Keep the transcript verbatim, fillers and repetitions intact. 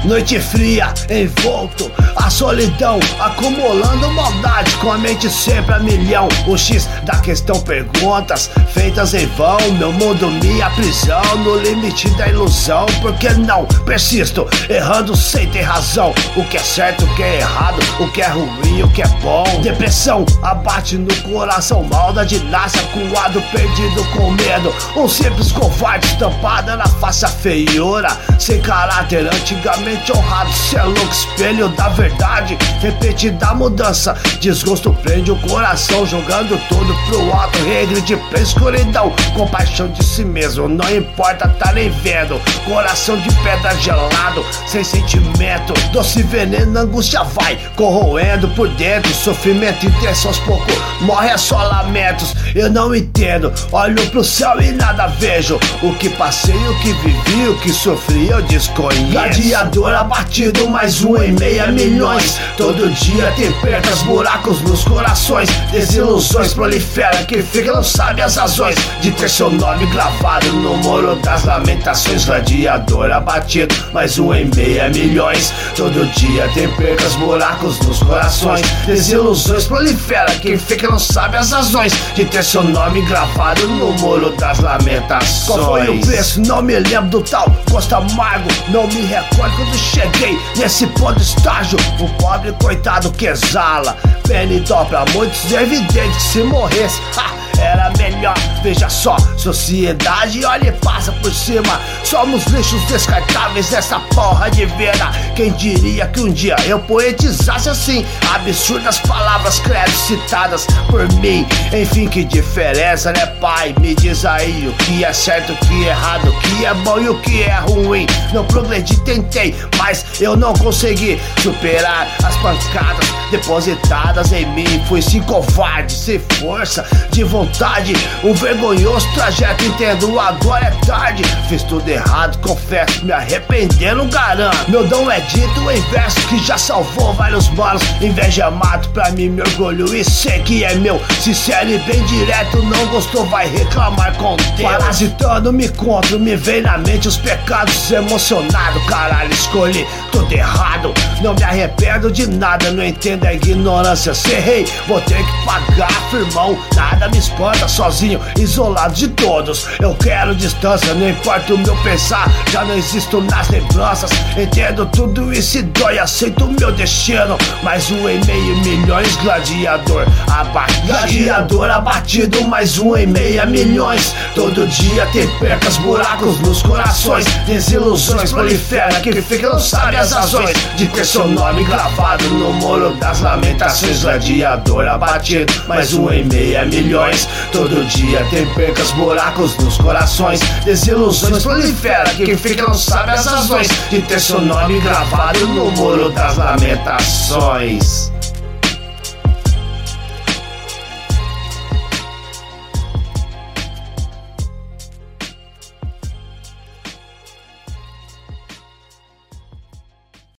Noite fria, envolto, a solidão acumulando maldade, com a mente sempre a milhão. O X da questão, perguntas feitas em vão. Meu mundo, minha prisão, no limite da ilusão. Por que não persisto, errando sem ter razão? O que é certo, o que é errado, o que é ruim, o que é bom. Depressão abate no coração, maldade nasce acuado, perdido com medo. Um simples covarde estampada na face a feiura, sem caráter, antigamente honrado. Cê é louco, espelho da verdade, repetida mudança. Desgosto prende o coração, jogando tudo pro alto. Regride pra escuridão, compaixão de si mesmo, não importa, tá nem vendo. Coração de pedra gelado, sem sentimento. Doce veneno, angústia vai corroendo por dentro. Sofrimento intenso aos poucos, morre é só lamentos. Eu não entendo, olho pro céu e nada vejo. O que passei, o que vivi, o que sofri eu desconheço. Gladiador abatido, mais um em meia milhões. Todo dia tem perdas, buracos nos corações. Desilusões proliferam, quem fica não sabe as razões de ter seu nome gravado no muro das lamentações. Gladiador abatido, mais um em meia milhões. Todo dia tem perdas, buracos nos corações. Desilusões proliferam, quem fica não sabe as razões de ter seu nome gravado no muro das lamentações. Qual foi o preço? Não me lembro do tal gosto amargo. Não me recordo quando cheguei nesse ponto estágio. O pobre coitado que exala pena e dó pra muitos, é evidente que se morresse, ha, era melhor. Veja só, sociedade olha e passa por cima. Somos lixos descartáveis nessa porra de vida. Quem diria que um dia eu poetizasse assim absurdas palavras, credo, citadas por mim. Enfim, que diferença, né, pai? Me diz aí o que é certo, o que é errado, o que é bom e o que é ruim. Não progredi, tentei, mas eu não consegui superar as pancadas depositadas em mim. Fui sim covarde, sem força de vontade, um vergonhoso trajeto, entendo, agora é tarde. Fiz tudo errado, confesso, me arrependendo, garanto. Meu dom é dito em verso que já salvou vários manos. Inveja mato, pra mim me orgulho e sei que é meu. Sincero e bem direto, não gostou vai reclamar com Deus. Parasitando me encontro, me vem na mente os pecados. Emocionado, caralho, escolhi tudo errado. Não me arrependo de nada, não entendo a ignorância. Se errei, vou ter que pagar, firmão. Nada me espanta, sozinho, isolado de todos. Eu quero distância, não importa o meu pensar, já não existo nas lembranças. Entendo tudo isso e dói, aceito o meu destino. Mais um em meio milhões, gladiador abatido. Gladiador abatido, mais um em meia milhões. Todo dia tem percas, buracos nos corações. Desilusões proliferam, quem fica não sabe as razões de ter seu nome gravado no muro das lamentações. Gladiador abatido, mais um em meia milhões. Todo dia tem percas, buracos nos corações. Desilusões proliferam, quem fica não sabe as razões de ter seu nome gravado no muro das lamentações.